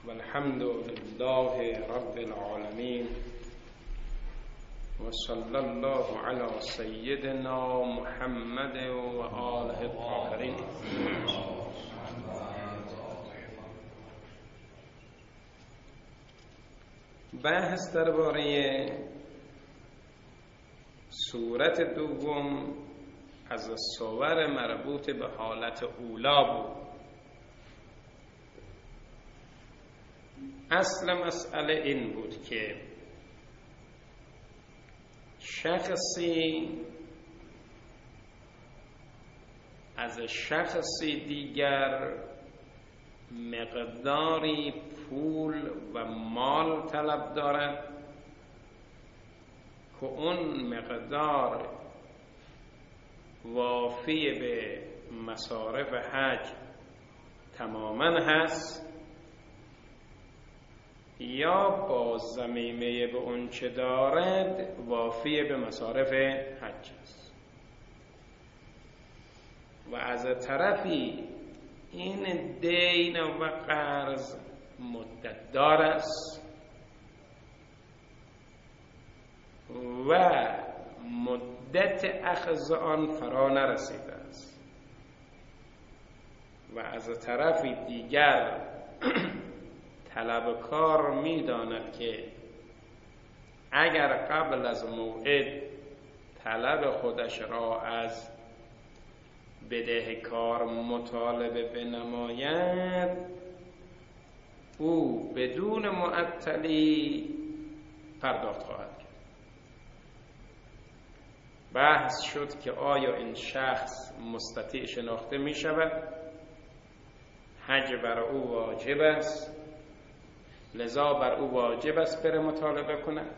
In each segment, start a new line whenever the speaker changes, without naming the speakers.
والحمد لله رب العالمين وصلى الله على سيدنا محمد وآله الطاهرين. بحث درباره صورت دوم از صور مربوط به حالت اولا بود. اصل مسئله این بود که شخصی از شخصی دیگر مقداری پول و مال طلب دارد که اون مقدار وافی به مصارف حج تماما هست یا با ضمیمه به اون چه دارد وافی به مصارف حج است و از طرفی این دین و قرض مدت دار است و مدت اخذ آن فرا نرسیده است و از طرفی دیگر طلبکار می‌داند که اگر قبل از موعد طلب خودش را از بدهکار مطالبه بنماید او بدون معطلی پرداخت خواهد کرد. بحث شد که آیا این شخص مستطیع شناخته می شود؟ حج بر او واجب است، لذا بر او واجب است بره مطالبه کند،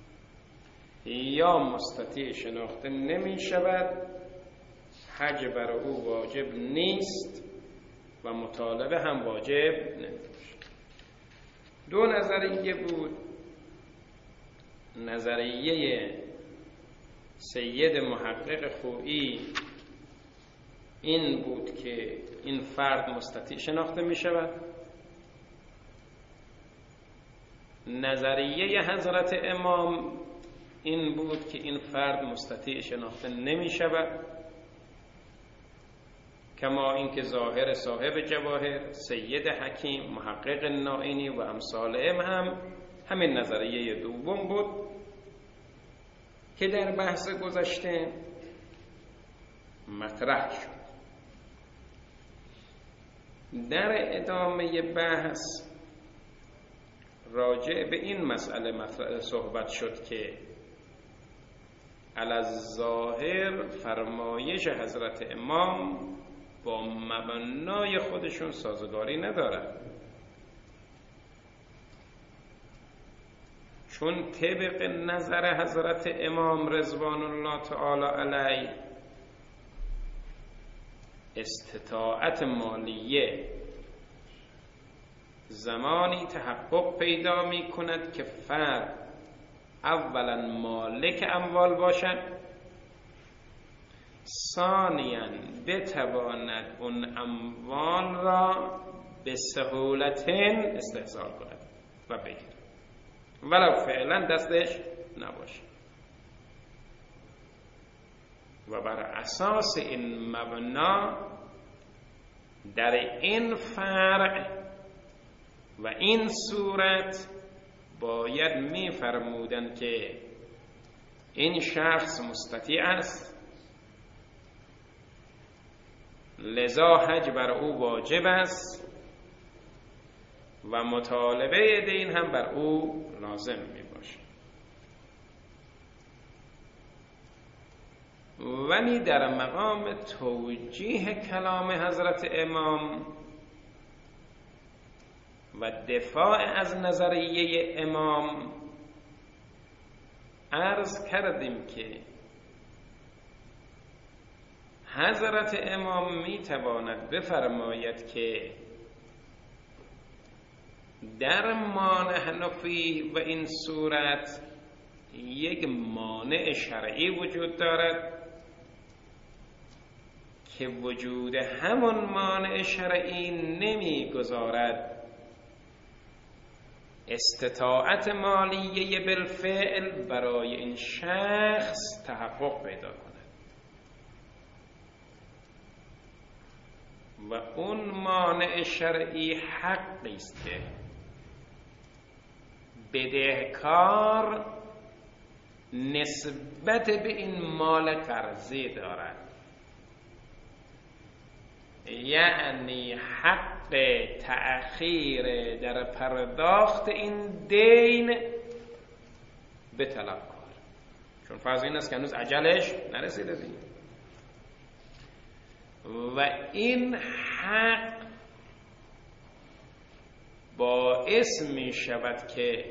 یا مستطیع شناخته نمی شود، حج بر او واجب نیست و مطالبه هم واجب نمیشه. دو نظریه بود. نظریه سید محقق خویی این بود که این فرد مستطیع شناخته می شود. نظریه حضرت امام این بود که این فرد مستطیع شناخته نمی شود، کما اینکه ظاهر صاحب جواهر سید حکیم محقق نائینی و امثالهم هم همین نظریه دوم بود که در بحث گذشته مطرح شد. در ادامه بحث راجع به این مسئله صحبت شد که الظاهر فرمایش حضرت امام با مبنای خودشون سازگاری ندارد، چون طبق نظر حضرت امام رضوان الله تعالی علیه استطاعت مالیه زمانی تحقق پیدا می کند که فرد اولا مالک اموال باشد، ثانیاً بتواند اون اموال را به سهولتین استحصال کند و بگیرد ولو فعلا دستش نباشه. و بر اساس این مبنا در این فرع و این صورت باید می‌فرمودند که این شخص مستطیع است، لذا حج بر او واجب است و مطالبه دین هم بر او لازم می باشه. ولی در مقام توجیه کلام حضرت امام و دفاع از نظریه امام عرض کردیم که حضرت امام می تواند بفرماید که در مانع حنفی و این صورت یک مانع شرعی وجود دارد که وجود همون مانع شرعی نمیگذارد استطاعت مالیه بالفعل برای این شخص تحقق پیدا کند و اون مانع شرعی حقی است که بدهکار نسبت به این مال قرضی دارد، یعنی حق تأخیر در پرداخت این دین به طلبکار، چون فرض این است که هنوز اجلش نرسیده دیگه و این حق باعث می شود که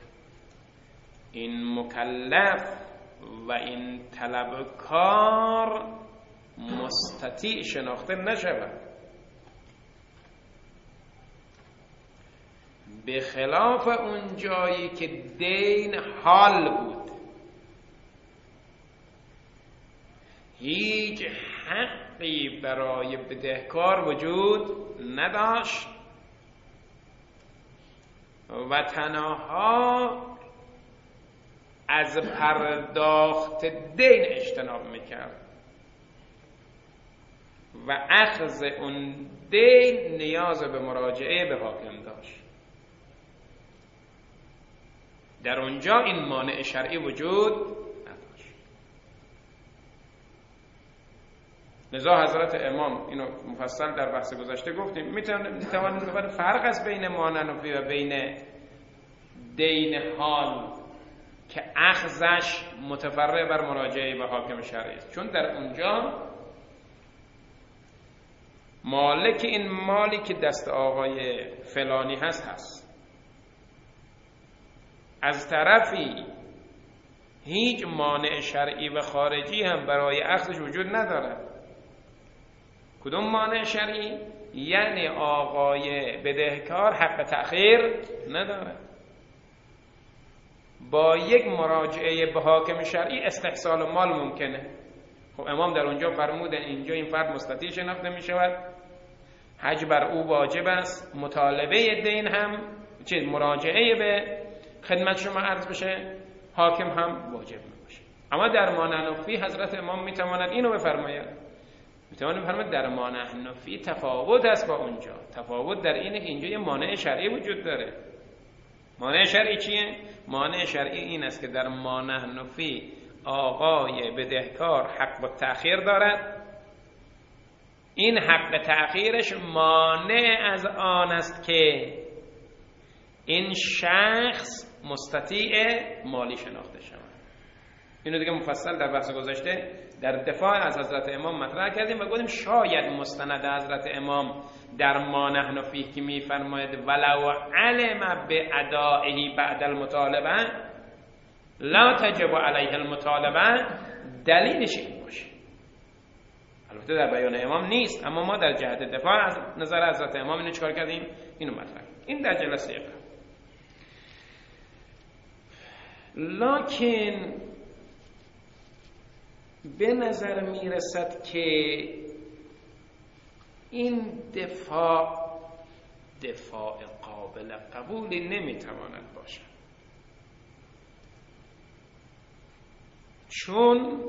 این مکلف و این طلبکار مستطیع شناخته نشود، به خلاف اون جایی که دین حال بود، هیچ حقی برای بدهکار وجود نداشت و تنها از پرداخت دین اجتناب میکرد و اخذ اون دین نیاز به مراجعه به حاکم داشت. در اونجا این مانع شرعی وجود نداشت. لذا حضرت امام اینو مفصل در بحث گذشته گفتیم، میتوانیم فرق است بین مانعنفی و بین دین حال که اخذش متفرع بر مراجعه به حاکم شرعی است، چون در اونجا مالک این مالی که دست آقای فلانی هست، از طرفی هیچ مانع شرعی و خارجی هم برای اخذش وجود ندارد. کدوم مانع شرعی؟ یعنی آقای بدهکار حق تأخیر ندارد. با یک مراجعه به حاکم شرعی استحصال مال ممکنه. خب امام در اونجا فرمودن اینجا این فرد مستطیع شناخته می شود، حج بر او واجب است، مطالبه دین هم مراجعه به خدمت شما عرض بشه حاکم هم واجب می باشه. اما در مانعنفی حضرت امام می تواند اینو بفرماید، می تواند بفرماید در مانعنفی تفاوت است با اونجا. تفاوت در اینه که اینجا یه مانع شرعی وجود داره. مانع شرعی چیه؟ مانع شرعی این است که در مانعنفی آقای بدهکار حق به تأخیر دارد، این حق تأخیرش مانع از آن است که این شخص مستطیع مالی شناخته شود. اینو دیگه مفصل در بحث گذشته در دفاع از حضرت امام مطرح کردیم و گفتیم شاید مستند حضرت امام در مانعنفی که میفرماید ولو علم به ادائه بعد المطالبه لا تجب علیه المطالبه، دلیلش این باشه. البته در بیان امام نیست، اما ما در جهت دفاع از نظر حضرت امام اینو چکار کردیم؟ اینو مطرح. این در جلسه قبل. لکن به نظر میرسد که این دفاع قابل قبولی نمیتواند باشد، چون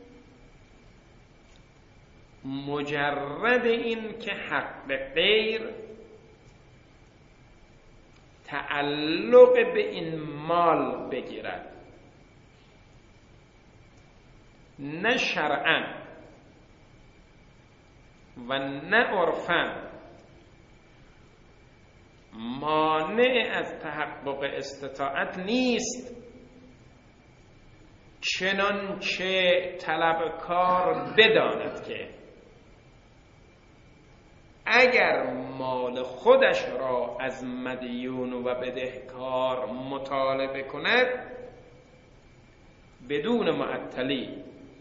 مجرد این که حق غیر تعلق به این مال بگیرد، نه شرعاً و نه عرفاً، مانع از تحقق استطاعت نیست، چنانچه طلبکار بداند که اگر مال خودش را از مدیون و بدهکار مطالبه کند بدون معطلی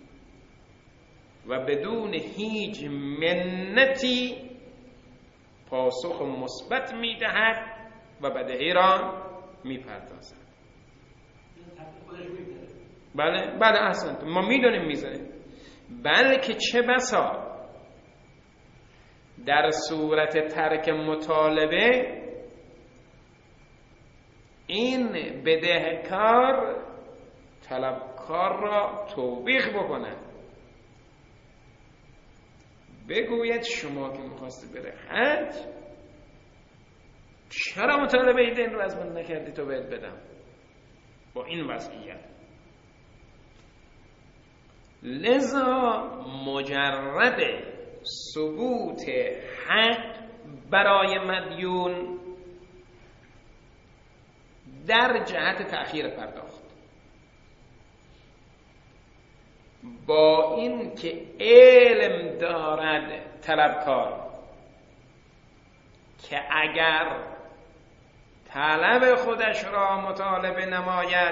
و بدون هیچ منتی پاسخ مثبت می‌دهد و بدهی را می‌پردازد. بله احسنت، ما می‌دونیم می‌زنه، بلکه چه بسا در صورت ترک مطالبه این بدهکار طلبکار را توبیخ بکنه، بگوید شما که میخواستی بره حج چرا مطالبه دین رو از من نکردی تو بهت بدم با این وضعیت. لذا مجرد ثبوت حق برای مدیون در جهت تأخیر پرداخت، با این که علم دارد طلبکار که اگر طلب خودش را مطالبه نماید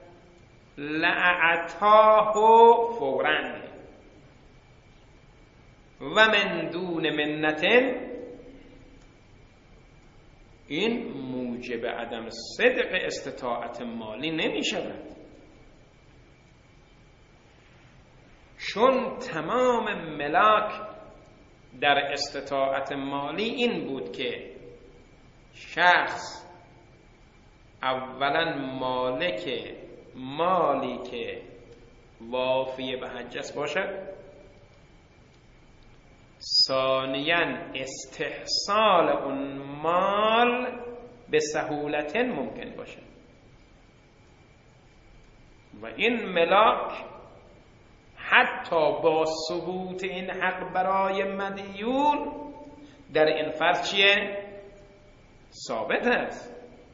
لأعطاه فوراً و من دون منت، این موجب عدم صدق استطاعت مالی نمی شود، چون تمام ملاک در استطاعت مالی این بود که شخص اولا مالک مالی که وافی به حجت باشد، ثانیاً استحصال اون مال به سهولت ممکن باشد و این ملاک حتی با ثبوت این حق برای مدیون در این فرض چیه؟ ثابت است.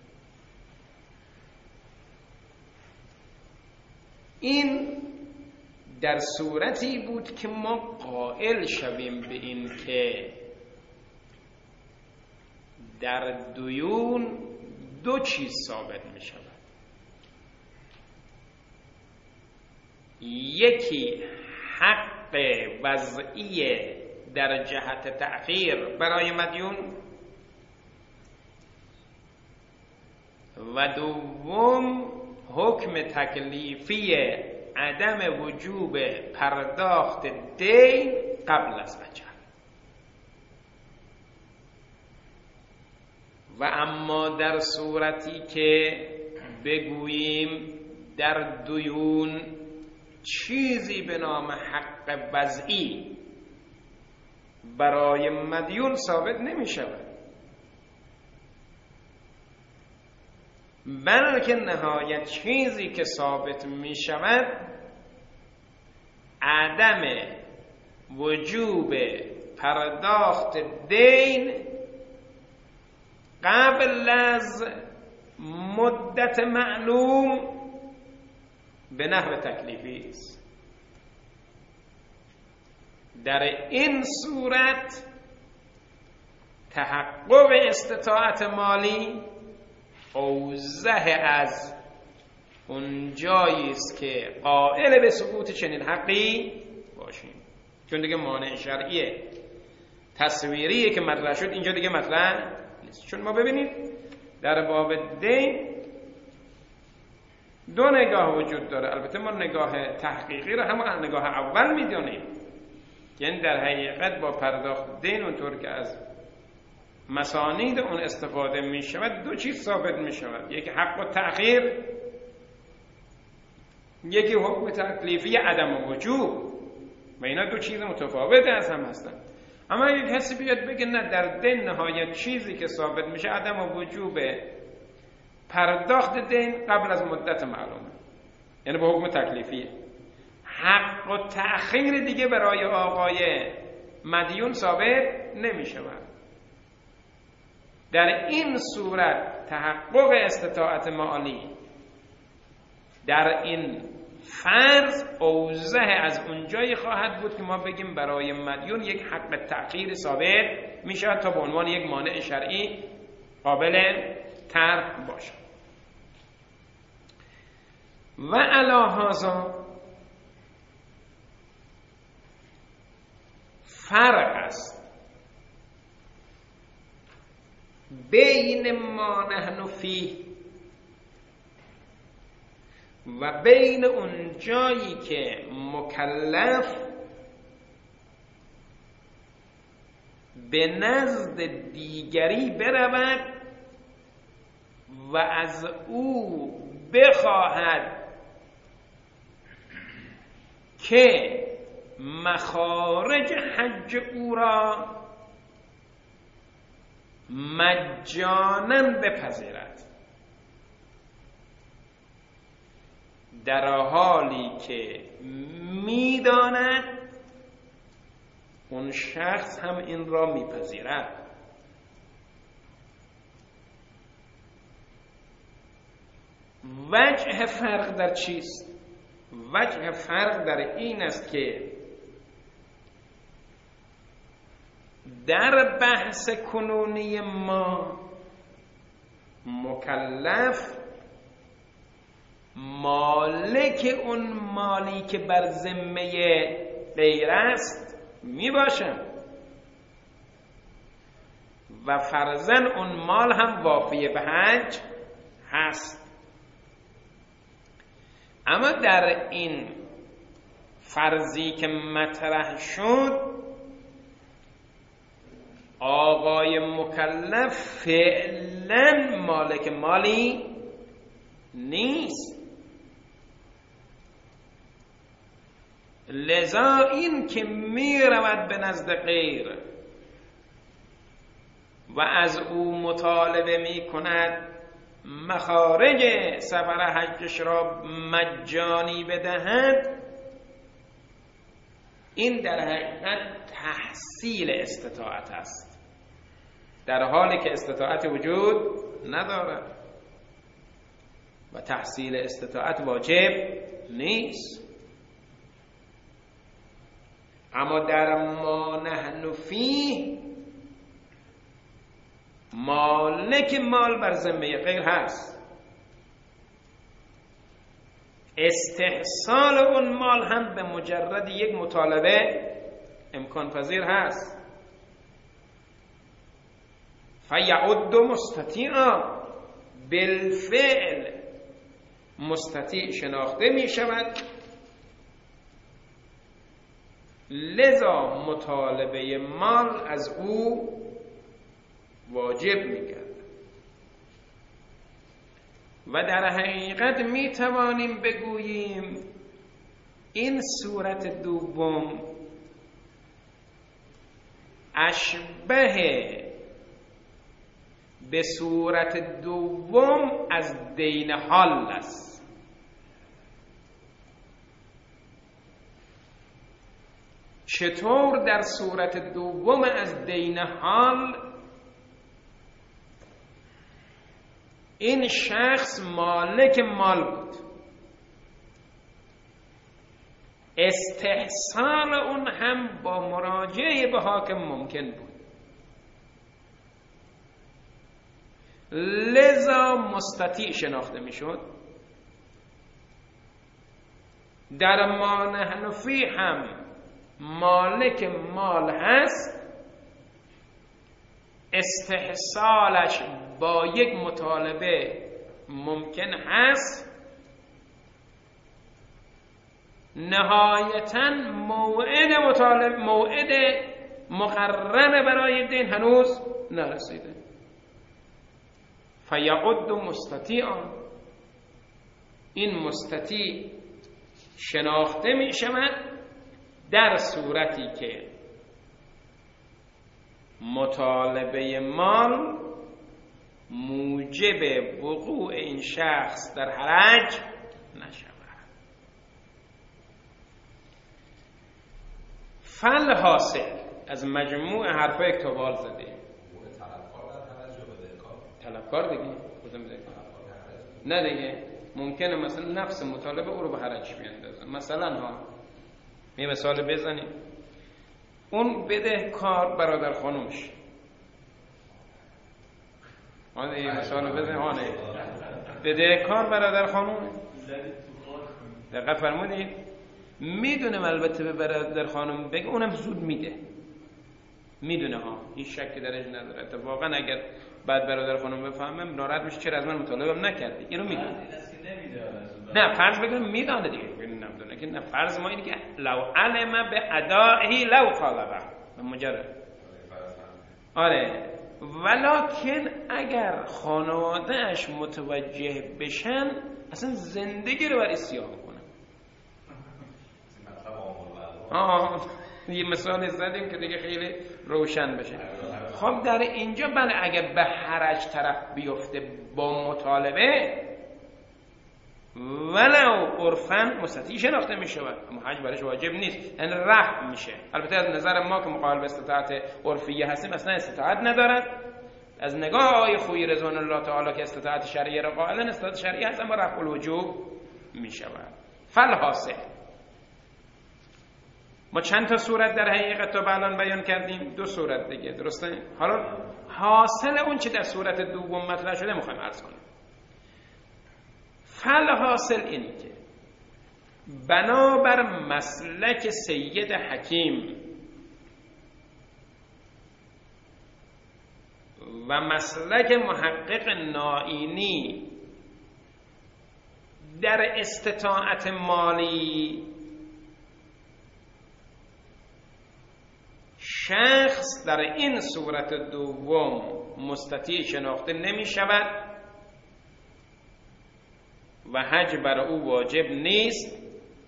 این در صورتی بود که ما قائل شویم به این که در دیون دو چیز ثابت می شود، یکی حق وضعی در جهت تأخیر برای مدیون و دوم حکم تکلیفی عدم وجوب پرداخت دین قبل از اجل. و اما در صورتی که بگوییم در دیون چیزی به نام حق وضعی برای مدیون ثابت نمی شود، بلکه نهایت چیزی که ثابت می شود عدم وجوب پرداخت دین قبل از مدت معلوم به نحو تکلیفی است. در این صورت تحقق استطاعت مالی اوضح از اون جایی است که قائل به ثبوت چنین حقی باشیم، چون دیگه مانع شرعیه تصویریه که مطرح شد اینجا دیگه مطرح نیست. چون ما ببینید در باب دین دو نگاه وجود داره، البته ما نگاه تحقیقی رو همون نگاه اول میدونیم، یعنی در حقیقت با پرداخت دین اونطور که از مسانید اون استفاده می شود دو چیز ثابت می شود، یکی حق و تأخیر، یکی حکم تکلیفی عدم وجوب، و اینا دو چیز متفاوت از هم هستن. اما اگه کسی بیاد بگه نه در دین نهایت چیزی که ثابت میشه عدم وجوب پرداخت دین قبل از مدت معلومه، یعنی با حکم تکلیفیه، حق و تأخیر دیگه برای آقای مدیون ثابت نمی شود. در این صورت تحقق استطاعت مالی در این فرض اوضح از اونجایی خواهد بود که ما بگیم برای مدیون یک حق تأخیر ثابت می شود تا به عنوان یک مانع شرعی قابل طرح باشد. و علی هذا فرق است بین ما نحن فیه و بین اون جایی که مکلف به نزد دیگری برود و از او بخواهد که مخارج حج او را مجانا بپذیرد، در حالی که میداند اون شخص هم این را میپذیرد. وجه فرق در چیست؟ وجه فرق در این است که در بحث کنونی ما مکلف مالک اون مالی که بر ذمه غیر است می باشم و فرضاً اون مال هم وافی به حج هست. اما در این فرضی که مطرح شد، آقای مکلف فعلا مالک مالی نیست. لذا این که می رود به نزد غیر و از او مطالبه می کند مخارج سفر حجش را مجانی بدهد، این در حقیقت تحصیل استطاعت است، در حالی که استطاعت وجود ندارد و تحصیل استطاعت واجب نیست. اما در ما نحن فیه مالک مال بر ذمه غیر هست، استحصال اون مال هم به مجرد یک مطالبه امکان پذیر هست. فیعد مستطیعا، بالفعل مستطیع شناخته می شود، لذا مطالبه مال از او واجب می گردد. و در حقیقت می توانیم بگوییم این صورت دوم اشبه به صورت دوم از دین حال است. چطور در صورت دوم از دین حال این شخص مالک مال بود، استحصال اون هم با مراجعه به حاکم ممکن بود، لذا مستطیع شناخته می شد. در ما نحن فی هم مالک مال هست، استحصالش با یک مطالبه ممکن هست، نهایتاً موعد مقرر برای دین هنوز نرسیده. فیعد مستطیعا، این مستطیع شناخته می شود در صورتی که مطالبه مال موجب وقوع این شخص در حرج نشود. فالحاصل از مجموع حرفای کتابال زده طلبکار دیگه نه دیگه، ممکنه مثلا نفس مطالبه او رو به حرج بیندازه. مثلا یه مثال بزنیم، اون بدهکار برادر خانومش، یه مثال بزنیم، بدهکار برادر خانومه، دقت فرمودید؟ میدونه البته به برادر خانوم بگه، اونم زود میده، میدونه این شکی درش نداره. اتفاقا اگر بعد برادر خانوم بفهمه ناراحت میشه، چرا از من مطالبه نکردی؟ اینو میدونه. نه فرض بگم میدونه دیگه، نمیدونه که نه، فرض ما اینه که لو علم به ادائه لو طالبه، مجرد. آره ولکن اگر خانوادهش متوجه بشن اصلا زندگی رو برای سیاه میکنن. یه مثال زدیم که دیگه خیلی روشن بشه. خب در اینجا بله اگر به حرج طرف بیفته با مطالبه ولو عرفاً مستطیع شناخته می شود، اما حج برش واجب نیست، یعنی رفع میشه. البته از نظر ما که مقابل به استطاعت عرفیه هستیم اصلا استطاعت ندارد. از نگاه آقای خویی رضوان الله تعالی که استطاعت شرعیه را قائلن، استطاعت شرعیه هست اما رفع الوجوب می شود. فالحاصل ما چند تا صورت در حقیقت تا الان بیان کردیم، 2 صورت دیگه، درسته؟ حالا حاصل اون چه در صورت دوم مطرح شده میخوایم عرض کنیم. حاصل اینه که بنابر مسلک سید حکیم و مسلک محقق نائینی در استطاعت مالی، شخص در این صورت دوم مستطیع شناخته نمی شود و حج بر او واجب نیست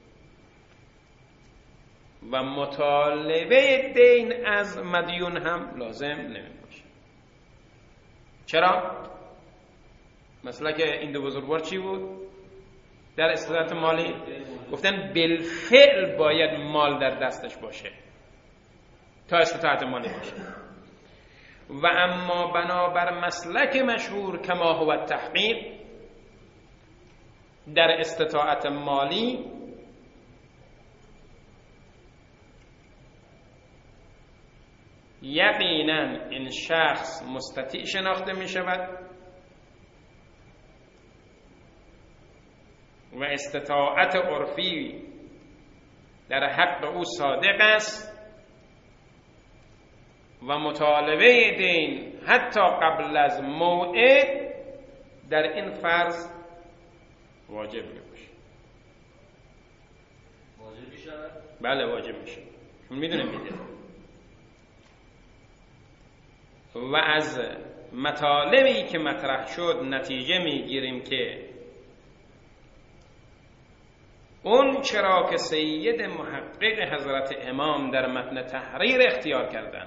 و مطالبه دین از مدیون هم لازم نمی باشه. چرا؟ مسئله که این 2 بزرگوار چی بود؟ در استطاعت مالی گفتن بالفعل باید مال در دستش باشه تا استطاعت مالی باشه. و اما بنابر مسلک مشهور کما هو التحقیق در استطاعت مالی یقینا این شخص مستطیع شناخته می شود و استطاعت عرفی در حق او صادق است و مطالبه دین حتی قبل از موعد در این فرض واجب نمیشه.
واجب میشه؟
بله واجب میشه. میدونم میده. و از مطالبی که مطرح شد نتیجه میگیریم که اون چرا که سید محقق حضرت امام در متن تحریر اختیار کردن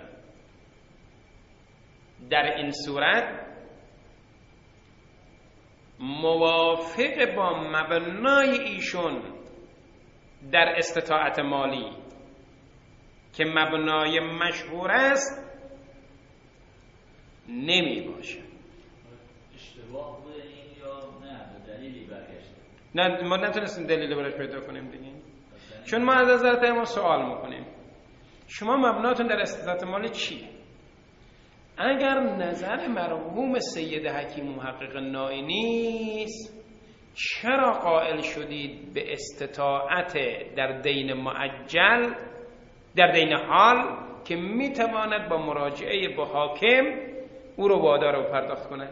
در این صورت موافق با مبنای ایشون در استطاعت مالی که مبنای مشهور است نمی باشه.
اشتباه بوده این یا نه دلیلی برگشته؟
نه ما نتونستیم دلیلی براش پیدا کنیم دیگه. چون ما از حضرت امام سوال میکنیم شما مبناتون در استطاعت مالی چیه؟ اگر نظر مرحوم سید حکیم محقق نائینی است چرا قائل شدید به استطاعت در دین معجل در دین حال که میتواند با مراجعه با حاکم او رو وادار به پرداخت کنه؟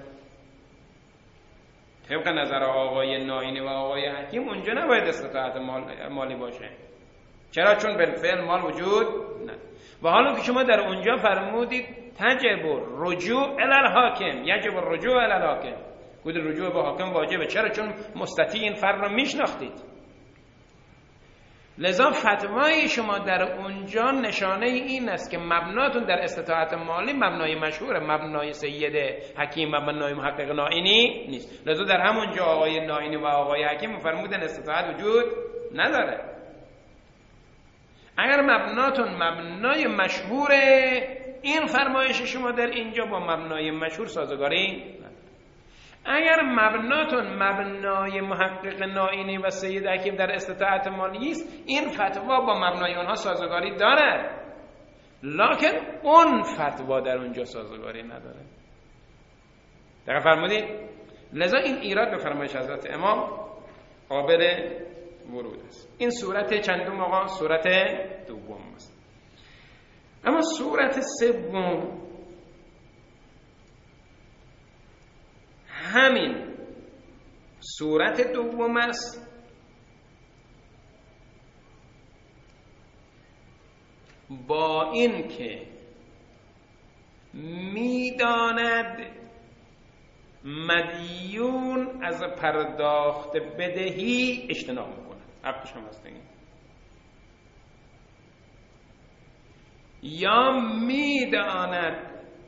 طبق نظر آقای نائینی و آقای حکیم اونجا نباید استطاعت مالی باشه. چرا؟ چون بالفعل مال وجود نداره. و حالا که شما در اونجا فرمودید تجب رجوع الی الحاکم، یجب الرجوع الی الحاکم، گوید رجوع به حاکم واجبه. چرا؟ چون مستطیع این فرد رو میشناختید. لذا فتوای شما در اونجا نشانه این است که مبناتون در استطاعت مالی مبنای مشهور، مبنای سید حکیم و مبنای محقق نائینی نیست. لذا در همونجا آقای نائینی و آقای حکیم فرمودن استطاعت وجود نداره. اگر مبناتون مبنای مشهوره این فرمایش شما در اینجا با مبنای مشهور سازگاری نداره. اگر مبناتون مبنای محقق نائینی و سید حکیم در استطاعت مالی است این فتوا با مبنای اونها سازگاری داره، لکن اون فتوا در اونجا سازگاری نداره. دقیق فرمودید؟ لذا این ایراد به فرمایش حضرت امام قابل ورود است. این صورت چندم آقا؟ صورت دوم است. اما صورت سوم همین صورت دوم است با این که میداند مدیون از پرداخت بدهی اجتناب میکنه، حقش هم هست دیگه. یا میداند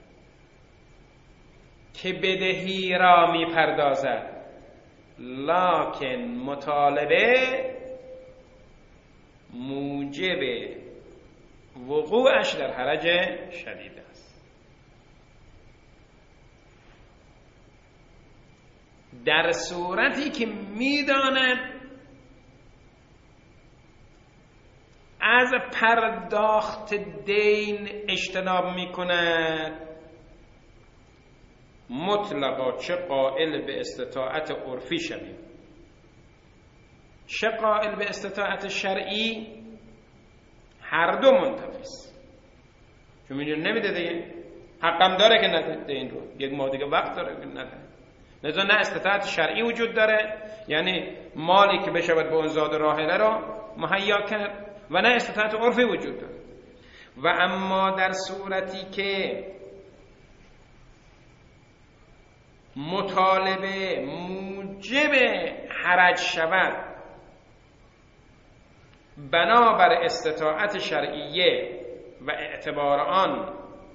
که بدهی را میپردازد لکن مطالبه موجب وقوعش در حرج شدید است. در صورتی که میداند از پرداخت دین اجتناب میکند، مطلقا چه قائل به استطاعت عرفی شویم چه قائل به استطاعت شرعی، هر دو منتفیست. چون میدونه نمیده دیگه، حقم داره که نده این رو، یک ماه دیگه وقت داره که نده. لذا نه استطاعت شرعی وجود داره، یعنی مالی که بشود به اون زاد راحله را مهیا کرد، و نه استطاعت عرفی وجود داره. و اما در صورتی که مطالبه موجب حرج شود بنابر استطاعت شرعیه و اعتبار آن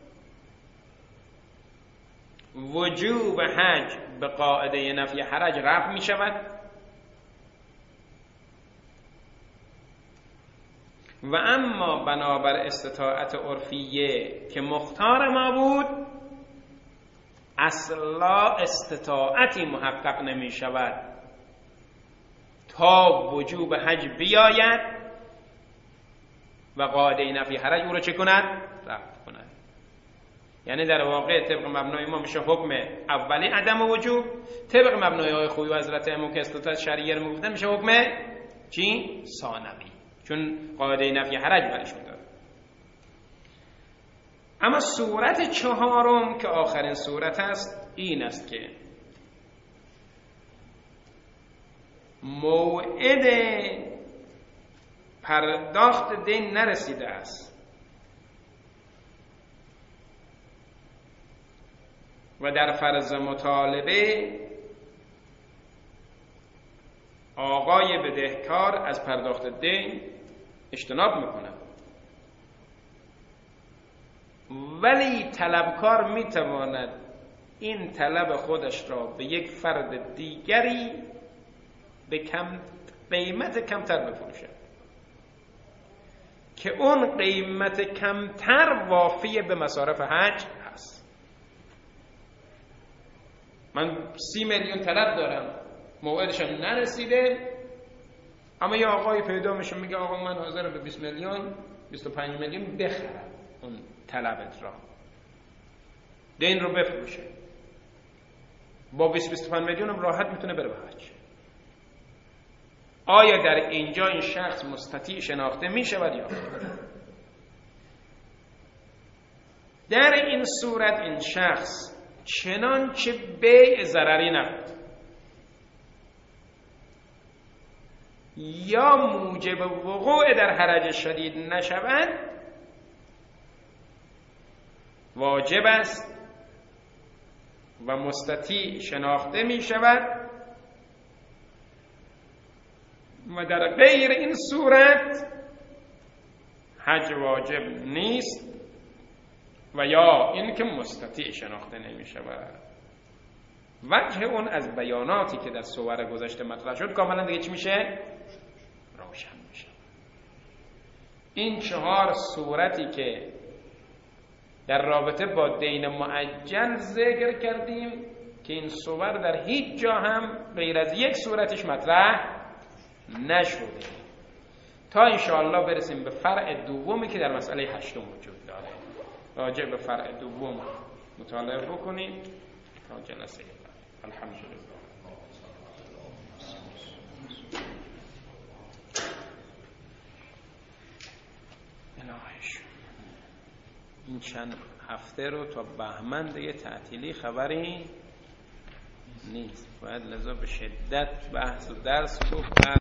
وجوب حج به قاعده نفی حرج رفع می شود، و اما بنابر استطاعت عرفیه که مختار ما بود اصلا استطاعتی محقق نمی شود تا وجوب حج بیاید و قاعده نفی حرج او را چه کند؟ رفع کند. یعنی در واقع طبق مبنای ما میشه حکم اولی عدم وجوب، طبق مبنای های خوی و حضرت امام که استطاعت شرعیه رو میگفتن میشه حکم چی؟ ثانوی، چون قاعده نفی حرج برشون داره. اما صورت چهارم که آخرین صورت است این است که موعد پرداخت دین نرسیده است و در فرض مطالبه آقای بدهکار از پرداخت دین اجتناب میکنه، ولی طلبکار میتواند این طلب خودش را به یک فرد دیگری به قیمت کمتر بفروشد که اون قیمت کمتر وافی به مصارف حج هست. من 30 میلیون طلب دارم، موعدشم نرسیده، اما یه آقایی پیدا میشه میگه آقا من حاضرم به 20 میلیون 25 میلیون بخرم اون طلبت را، دین رو بفروشه، با 20-25 میلیون راحت میتونه بره به حج. آیا در اینجا این شخص مستطیع شناخته میشود یا در این صورت این شخص چنانچه بیع ضرری نبود یا موجب وقوع در حرج شدید نشود واجب است و مستطیع شناخته می شود، و در غیر این صورت حج واجب نیست و یا این که مستطیع شناخته نمی شود. وجه اون از بیاناتی که در صور گذشته مطرح شد کاملا دیگه چی میشه؟ روشن میشه. این 4 صورتی که در رابطه با دین معجل ذکر کردیم که این صور در هیچ جا هم غیر از یک صورتش مطرح نشده، تا انشاءالله برسیم به فرع دومی که در مسئله 8 وجود داره. راجع به فرع دوم مطالعه بکنیم تا جلسه بعد. الحمدلله. این چند هفته رو تا بهمن دیگه تعطیلی خبری نیست، باید لذا به شدت بحث و درس رو